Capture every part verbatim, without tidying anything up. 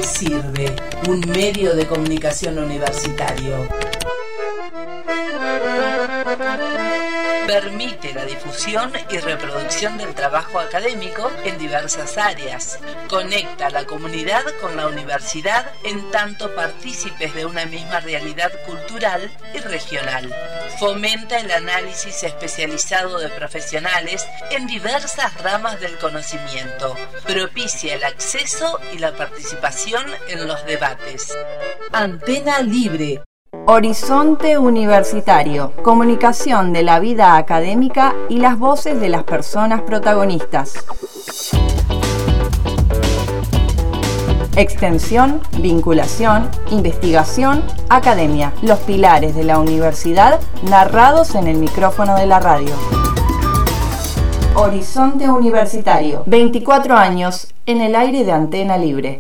sirve un medio de comunicación universitario? Permite la difusión y reproducción del trabajo académico en diversas áreas. Conecta a la comunidad con la universidad en tanto partícipes de una misma realidad cultural y regional. Fomenta el análisis especializado de profesionales en diversas ramas del conocimiento. Propicia el acceso y la participación en los debates. Antena Libre. Horizonte Universitario, comunicación de la vida académica y las voces de las personas protagonistas. Extensión, vinculación, investigación, academia, los pilares de la universidad narrados en el micrófono de la radio. Horizonte Universitario, veinticuatro años en el aire de Antena Libre.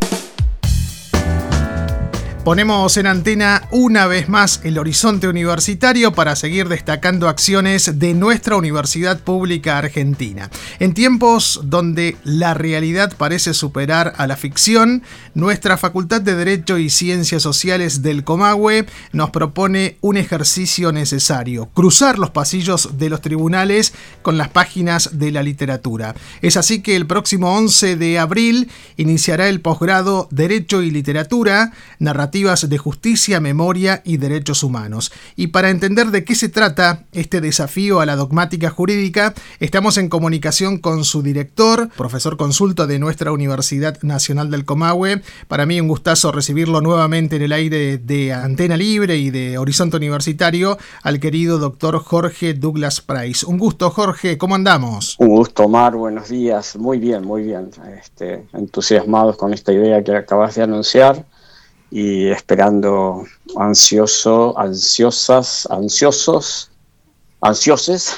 Ponemos en antena una vez más el Horizonte Universitario para seguir destacando acciones de nuestra Universidad Pública Argentina. En tiempos donde la realidad parece superar a la ficción, nuestra Facultad de Derecho y Ciencias Sociales del Comahue nos propone un ejercicio necesario: cruzar los pasillos de los tribunales con las páginas de la literatura. Es así que el próximo once de abril iniciará el posgrado Derecho y Literatura, Narrativa de Justicia, Memoria y Derechos Humanos. Y para entender de qué se trata este desafío a la dogmática jurídica, estamos en comunicación con su director, profesor consulto de nuestra Universidad Nacional del Comahue. Para mí un gustazo recibirlo nuevamente en el aire de Antena Libre y de Horizonte Universitario, al querido doctor Jorge Douglas Price. Un gusto, Jorge, ¿cómo andamos? Un gusto, Omar, buenos días. Muy bien, muy bien. Este, entusiasmados con esta idea que acabas de anunciar y esperando ansioso, ansiosas, ansiosos, ansiosos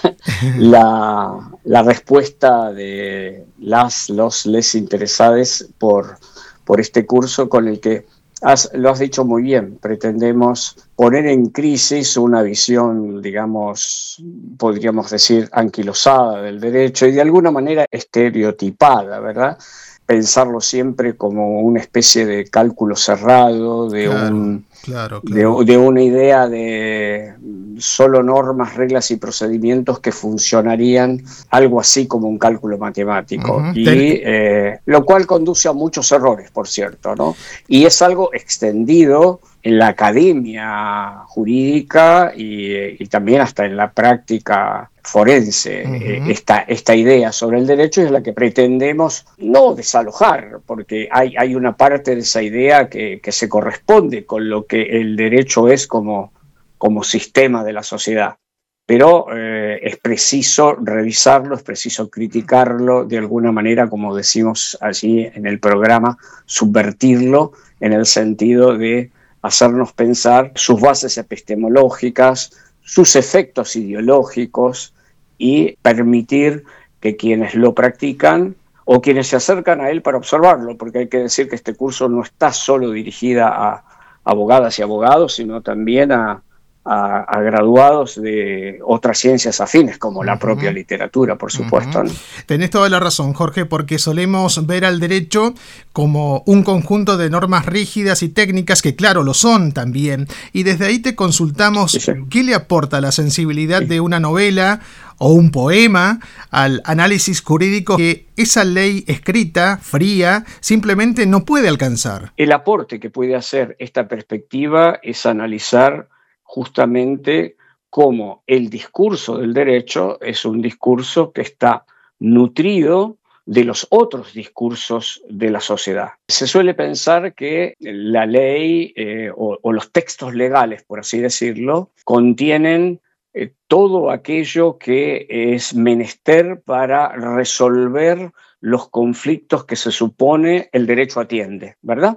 la, la respuesta de las, los, les interesados por, por este curso con el que has, lo has dicho muy bien. Pretendemos poner en crisis una visión, digamos, podríamos decir, anquilosada del derecho y de alguna manera estereotipada, ¿verdad? Pensarlo siempre como una especie de cálculo cerrado, de, claro, un, claro, claro. De, de una idea de solo normas, reglas y procedimientos que funcionarían algo así como un cálculo matemático. Uh-huh. Y eh, lo cual conduce a muchos errores, por cierto, ¿no? Y es algo extendido en la academia jurídica y, y también hasta en la práctica forense. Uh-huh. eh, esta, esta idea sobre el derecho es la que pretendemos no desalojar, porque hay, hay una parte de esa idea que, que se corresponde con lo que el derecho es como, como sistema de la sociedad. Pero eh, es preciso revisarlo, es preciso criticarlo de alguna manera, como decimos allí en el programa, subvertirlo en el sentido de hacernos pensar sus bases epistemológicas, sus efectos ideológicos y permitir que quienes lo practican o quienes se acercan a él para observarlo, porque hay que decir que este curso no está solo dirigida a abogadas y abogados, sino también a A, a graduados de otras ciencias afines, como la propia uh-huh. literatura, por supuesto, uh-huh. ¿no? Tenés toda la razón, Jorge, porque solemos ver al derecho como un conjunto de normas rígidas y técnicas, que claro, lo son también, y desde ahí te consultamos sí, sí. qué le aporta la sensibilidad sí. de una novela o un poema al análisis jurídico que esa ley escrita, fría, simplemente no puede alcanzar. El aporte que puede hacer esta perspectiva es analizar justamente cómo el discurso del derecho es un discurso que está nutrido de los otros discursos de la sociedad. Se suele pensar que la ley eh, o, o los textos legales, por así decirlo, contienen eh, todo aquello que es menester para resolver los conflictos que se supone el derecho atiende, ¿verdad?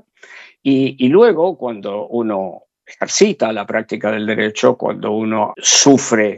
Y, y luego, cuando uno ejercita la práctica del derecho, cuando uno sufre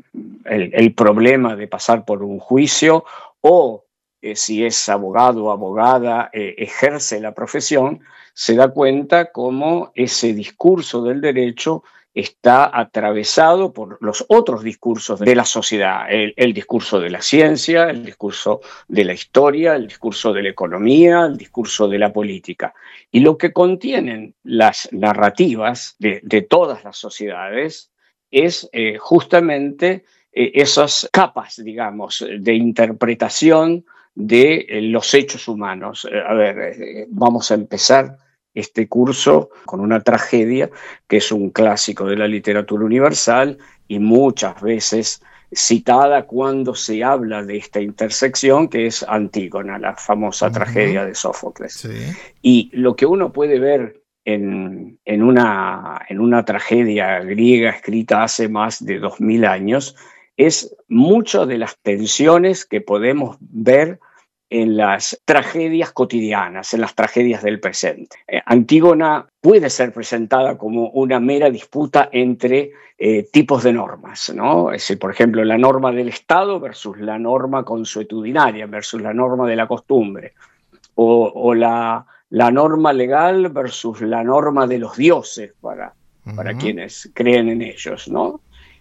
el, el problema de pasar por un juicio o eh, si es abogado o abogada, eh, ejerce la profesión, se da cuenta cómo ese discurso del derecho está atravesado por los otros discursos de la sociedad, el, el discurso de la ciencia, el discurso de la historia, el discurso de la economía, el discurso de la política. Y lo que contienen las narrativas de, de todas las sociedades es eh, justamente eh, esas capas, digamos, de interpretación de eh, los hechos humanos. Eh, a ver, eh, vamos a empezar este curso con una tragedia que es un clásico de la literatura universal y muchas veces citada cuando se habla de esta intersección, que es Antígona, la famosa uh-huh. tragedia de Sófocles. Sí. Y lo que uno puede ver en, en, una, en una tragedia griega escrita hace más de dos mil años es muchas de las tensiones que podemos ver en las tragedias cotidianas, en las tragedias del presente. Eh, Antígona puede ser presentada como una mera disputa entre eh, tipos de normas, ¿no? Es decir, por ejemplo, la norma del Estado versus la norma consuetudinaria, versus la norma de la costumbre, o, o la, la norma legal versus la norma de los dioses, para, uh-huh. para quienes creen en ellos, ¿no?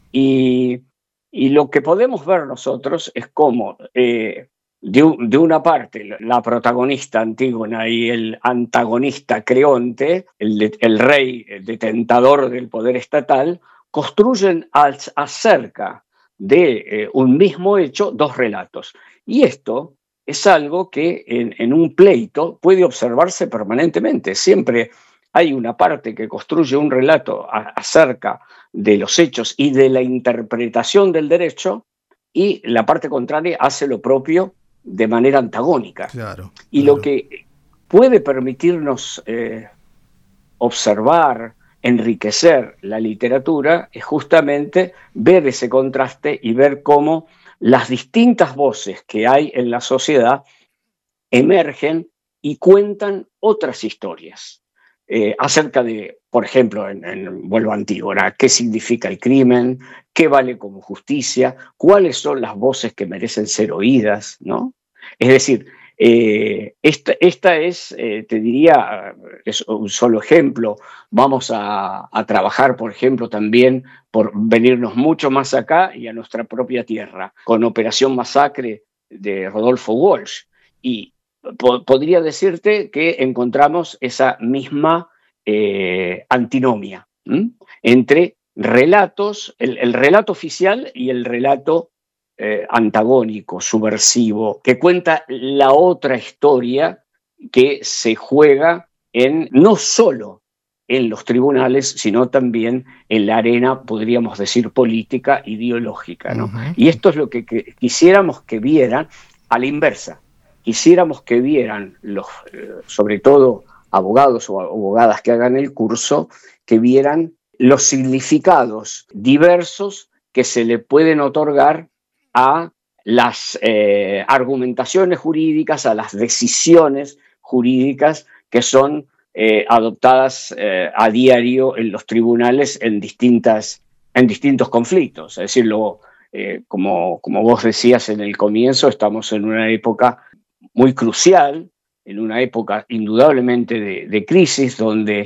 Y, y lo que podemos ver nosotros es cómo eh, De, de una parte, la protagonista Antígona y el antagonista Creonte, el, de, el rey el detentador del poder estatal, construyen al, acerca de eh, un mismo hecho dos relatos. Y esto es algo que en, en un pleito puede observarse permanentemente. Siempre hay una parte que construye un relato a, acerca de los hechos y de la interpretación del derecho, y la parte contraria hace lo propio de manera antagónica. Claro, y claro. Lo que puede permitirnos eh, observar, enriquecer la literatura es justamente ver ese contraste y ver cómo las distintas voces que hay en la sociedad emergen y cuentan otras historias eh, acerca de, por ejemplo, en, en vuelvo a Antígona, qué significa el crimen, qué vale como justicia, cuáles son las voces que merecen ser oídas, ¿no? Es decir, eh, esta, esta es, eh, te diría, es un solo ejemplo. Vamos a, a trabajar, por ejemplo, también por venirnos mucho más acá y a nuestra propia tierra, con Operación Masacre de Rodolfo Walsh. Y po- podría decirte que encontramos esa misma eh, antinomia ¿m? entre relatos, el, el relato oficial y el relato eh, antagónico, subversivo, que cuenta la otra historia que se juega en no solo en los tribunales, sino también en la arena, podríamos decir, política, ideológica, ¿no? Uh-huh. Y esto es lo que, que quisiéramos que vieran a la inversa. Quisiéramos que vieran los, eh, sobre todo abogados o abogadas que hagan el curso, que vieran los significados diversos que se le pueden otorgar a las eh, argumentaciones jurídicas, a las decisiones jurídicas que son eh, adoptadas eh, a diario en los tribunales en, distintas, en distintos conflictos. Es decir, lo, eh, como, como vos decías en el comienzo, estamos en una época muy crucial, en una época indudablemente de, de crisis, donde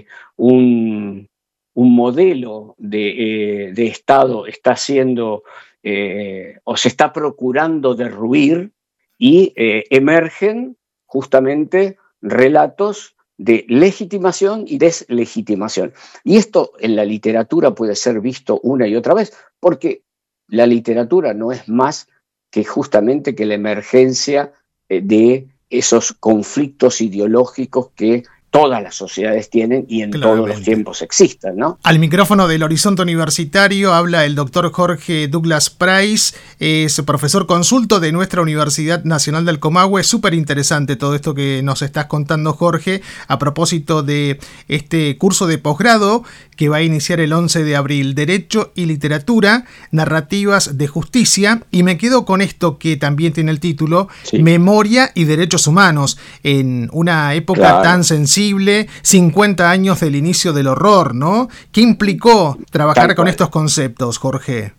un, un modelo de, eh, de Estado está siendo eh, o se está procurando derruir y eh, emergen justamente relatos de legitimación y deslegitimación. Y esto en la literatura puede ser visto una y otra vez, porque la literatura no es más que justamente que la emergencia eh, de esos conflictos ideológicos que todas las sociedades tienen y en Claramente. Todos los tiempos existen, ¿no? Al micrófono del Horizonte Universitario habla el doctor Jorge Douglas Price, es profesor consulto de nuestra Universidad Nacional del Comahue. Súper interesante todo esto que nos estás contando, Jorge, a propósito de este curso de posgrado que va a iniciar el once de abril, Derecho y Literatura, Narrativas de Justicia, y me quedo con esto que también tiene el título, sí. Memoria y Derechos Humanos, en una época claro. tan sensible, cincuenta años del inicio del horror, ¿no? ¿Qué implicó trabajar con estos conceptos, Jorge?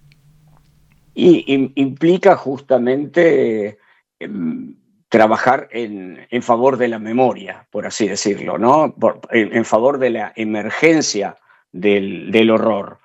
Y, y implica justamente eh, trabajar en, en favor de la memoria, por así decirlo, ¿no? Por, en, en favor de la emergencia del, del horror,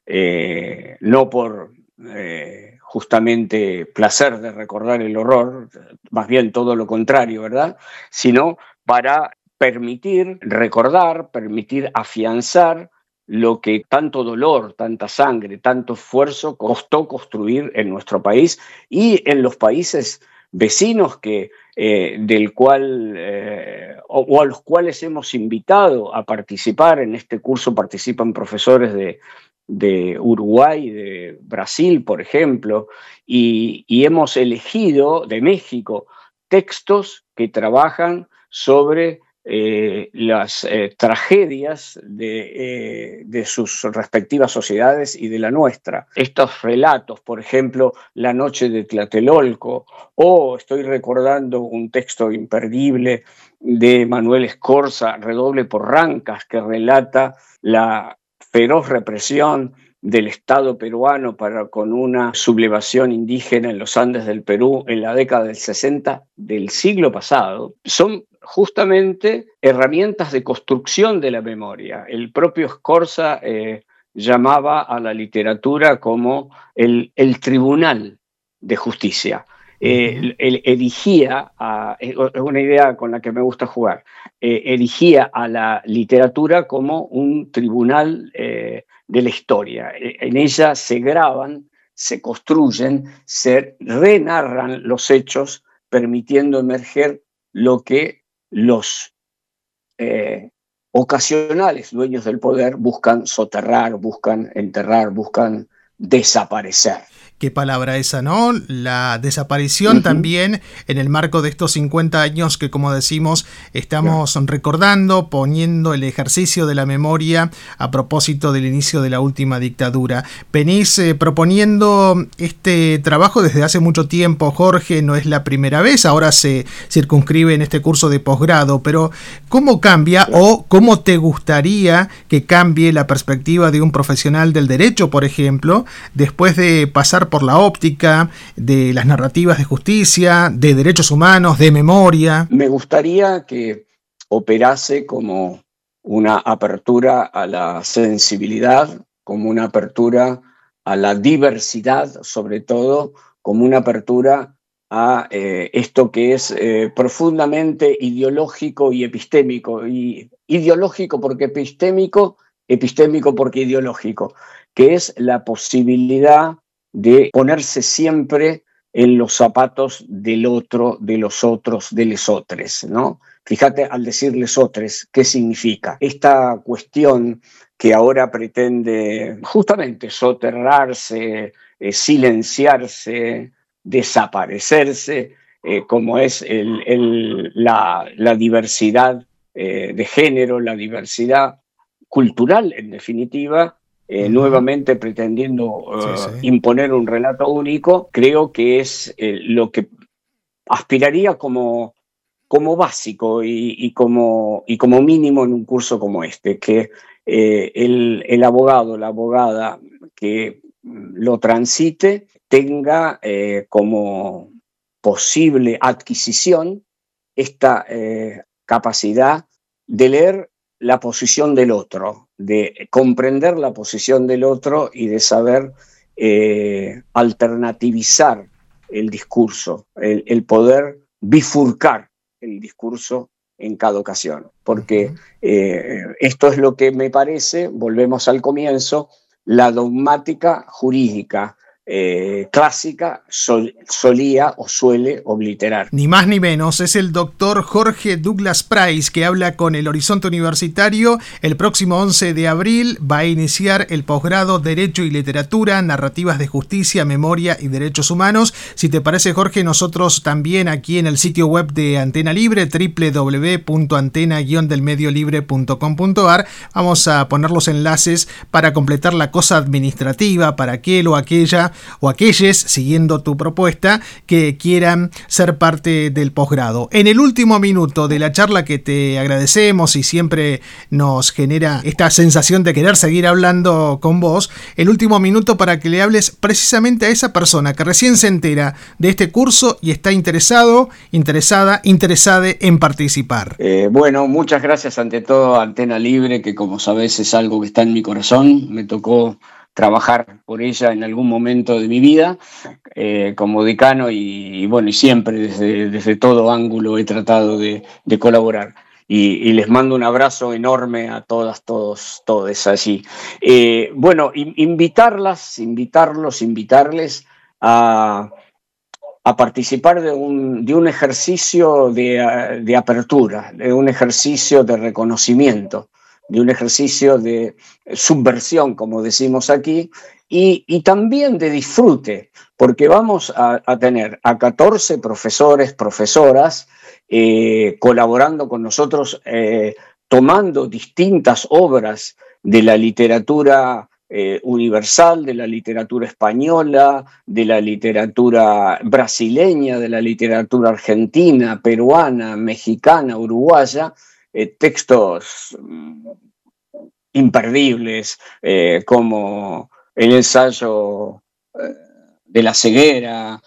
eh, no por eh, justamente placer de recordar el horror, más bien todo lo contrario, ¿verdad? Sino para permitir recordar, permitir afianzar lo que tanto dolor, tanta sangre, tanto esfuerzo costó construir en nuestro país y en los países vecinos que, eh, del cual, eh, o, o a los cuales hemos invitado a participar. En este curso participan profesores de, de Uruguay, de Brasil, por ejemplo, y, y hemos elegido de México textos que trabajan sobre Eh, las eh, tragedias de, eh, de sus respectivas sociedades y de la nuestra. Estos relatos, por ejemplo, La noche de Tlatelolco, o estoy recordando un texto imperdible de Manuel Escorza, Redoble por Rancas, que relata la feroz represión del Estado peruano para con una sublevación indígena en los Andes del Perú en la década del sesenta del siglo pasado. Son justamente herramientas de construcción de la memoria. El propio Escorza eh, llamaba a la literatura como el, el tribunal de justicia. Eh, él erigía, a, es una idea con la que me gusta jugar, eh, erigía a la literatura como un tribunal eh, de la historia. En ella se graban, se construyen, se renarran los hechos, permitiendo emerger lo que los eh, ocasionales dueños del poder buscan soterrar, buscan enterrar, buscan desaparecer. Qué palabra esa, ¿no? La desaparición uh-huh. también en el marco de estos cincuenta años que, como decimos, estamos yeah. recordando, poniendo el ejercicio de la memoria a propósito del inicio de la última dictadura. Venís eh, proponiendo este trabajo desde hace mucho tiempo, Jorge, no es la primera vez, ahora se circunscribe en este curso de posgrado, pero ¿cómo cambia yeah. o cómo te gustaría que cambie la perspectiva de un profesional del derecho, por ejemplo, después de pasar por la óptica de las narrativas de justicia, de derechos humanos, de memoria? Me gustaría que operase como una apertura a la sensibilidad, como una apertura a la diversidad, sobre todo, como una apertura a eh, esto que es eh, profundamente ideológico y epistémico. Y ideológico porque epistémico, epistémico porque ideológico, que es la posibilidad de ponerse siempre en los zapatos del otro, de los otros, de lesotres, ¿no? Fíjate, al decir lesotres, ¿qué significa? Esta cuestión que ahora pretende justamente soterrarse, eh, silenciarse, desaparecerse, eh, como es el, el, la, la diversidad eh, de género, la diversidad cultural, en definitiva, Eh, uh-huh. nuevamente pretendiendo uh, sí, sí. imponer un relato único, creo que es eh, lo que aspiraría como, como básico y, y, como, y como mínimo en un curso como este, que eh, el, el abogado, la abogada que lo transite tenga eh, como posible adquisición esta eh, capacidad de leer la posición del otro, de comprender la posición del otro y de saber eh, alternativizar el discurso, el, el poder bifurcar el discurso en cada ocasión. Porque eh, esto es lo que me parece, volvemos al comienzo, la dogmática jurídica Eh, clásica sol, solía o suele obliterar. Ni más ni menos, es el doctor Jorge Douglas Price que habla con el Horizonte Universitario. El próximo once de abril va a iniciar el posgrado Derecho y Literatura, Narrativas de Justicia, Memoria y Derechos Humanos. Si te parece, Jorge, nosotros también aquí en el sitio web de Antena Libre, doble u doble u doble u punto antena guion del medio libre punto com punto a r, vamos a poner los enlaces para completar la cosa administrativa, para aquel o aquella o aquellos, siguiendo tu propuesta, que quieran ser parte del posgrado. En el último minuto de la charla, que te agradecemos y siempre nos genera esta sensación de querer seguir hablando con vos, el último minuto para que le hables precisamente a esa persona que recién se entera de este curso y está interesado, interesada, interesada en participar. Eh, bueno, muchas gracias ante todo a Antena Libre, que como sabés es algo que está en mi corazón. Me tocó trabajar por ella en algún momento de mi vida eh, como decano y, y bueno, y siempre desde, desde todo ángulo he tratado de, de colaborar. Y, y les mando un abrazo enorme a todas, todos, todos allí. Eh, bueno, in, invitarlas, invitarlos, invitarles a, a participar de un, de un ejercicio de, de apertura, de un ejercicio de reconocimiento, de un ejercicio de subversión, como decimos aquí, y, y también de disfrute, porque vamos a, a tener a catorce profesores, profesoras, eh, colaborando con nosotros, eh, tomando distintas obras de la literatura eh, universal, de la literatura española, de la literatura brasileña, de la literatura argentina, peruana, mexicana, uruguaya, Eh, textos imperdibles eh, como el ensayo eh, de la ceguera,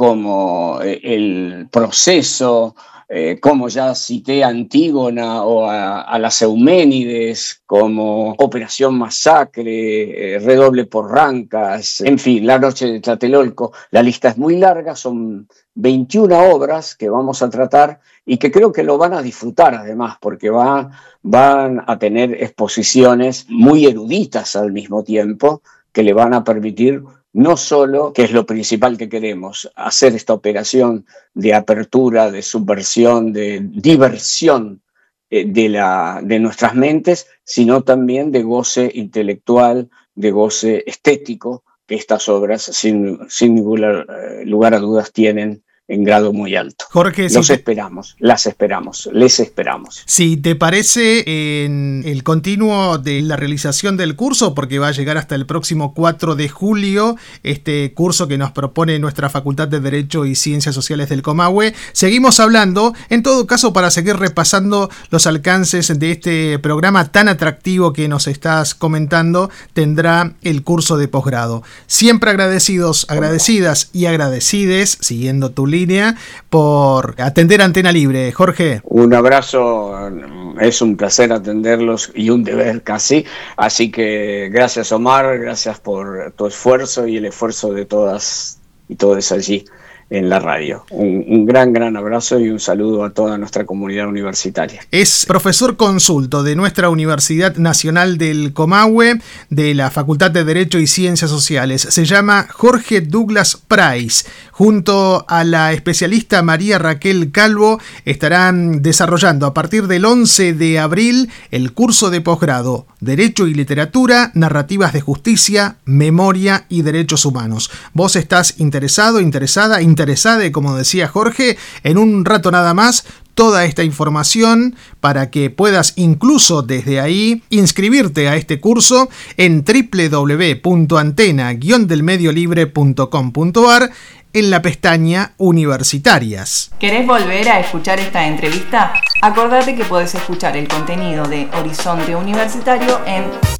como eh, el proceso, eh, como ya cité a Antígona o a, a las Euménides, como Operación Masacre, eh, Redoble por Rancas, en fin, La Noche de Tlatelolco. La lista es muy larga, son veintiuna obras que vamos a tratar y que creo que lo van a disfrutar además, porque va, van a tener exposiciones muy eruditas al mismo tiempo, que le van a permitir no solo, que es lo principal que queremos, hacer esta operación de apertura, de subversión, de diversión eh, de, la, de nuestras mentes, sino también de goce intelectual, de goce estético, que estas obras sin, sin ningún lugar a dudas tienen en grado muy alto. Jorge, los si esperamos, las esperamos, les esperamos. Si te parece, en el continuo de la realización del curso, porque va a llegar hasta el próximo cuatro de julio, este curso que nos propone nuestra Facultad de Derecho y Ciencias Sociales del Comahue, seguimos hablando, en todo caso, para seguir repasando los alcances de este programa tan atractivo que nos estás comentando, tendrá el curso de posgrado. Siempre agradecidos, agradecidas y agradecides, siguiendo tu línea, por atender Antena Libre. Jorge. Un abrazo, es un placer atenderlos y un deber casi, así que gracias Omar, gracias por tu esfuerzo y el esfuerzo de todas y todos allí en la radio. Un, un gran, gran abrazo y un saludo a toda nuestra comunidad universitaria. Es profesor consulto de nuestra Universidad Nacional del Comahue, de la Facultad de Derecho y Ciencias Sociales. Se llama Jorge Douglas Price. Junto a la especialista María Raquel Calvo estarán desarrollando a partir del once de abril el curso de posgrado Derecho y Literatura, Narrativas de Justicia, Memoria y Derechos Humanos. ¿Vos estás interesado, interesada, interesada, como decía Jorge? En un rato nada más, toda esta información para que puedas incluso desde ahí inscribirte a este curso en doble u doble u doble u punto antena guion del medio libre punto com punto a r en la pestaña Universitarias. ¿Querés volver a escuchar esta entrevista? Acordate que podés escuchar el contenido de Horizonte Universitario en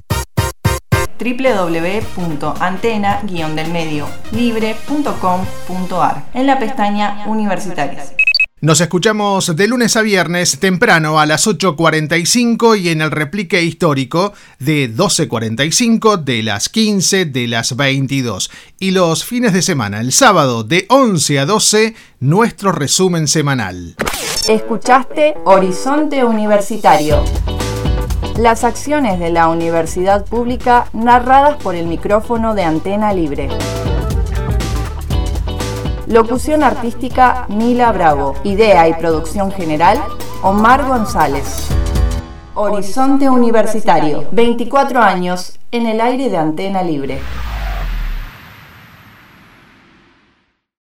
doble u doble u doble u punto antena guion del medio libre punto com punto a r en la pestaña Universitarias. Nos escuchamos de lunes a viernes temprano a las ocho cuarenta y cinco y en el replique histórico de doce cuarenta y cinco, de las quince, de las veintidós. Y los fines de semana, el sábado de once a doce, nuestro resumen semanal. Escuchaste Horizonte Universitario. Las acciones de la universidad pública narradas por el micrófono de Antena Libre. Locución artística Mila Bravo. Idea y producción general Omar González. Horizonte Universitario. veinticuatro años en el aire de Antena Libre.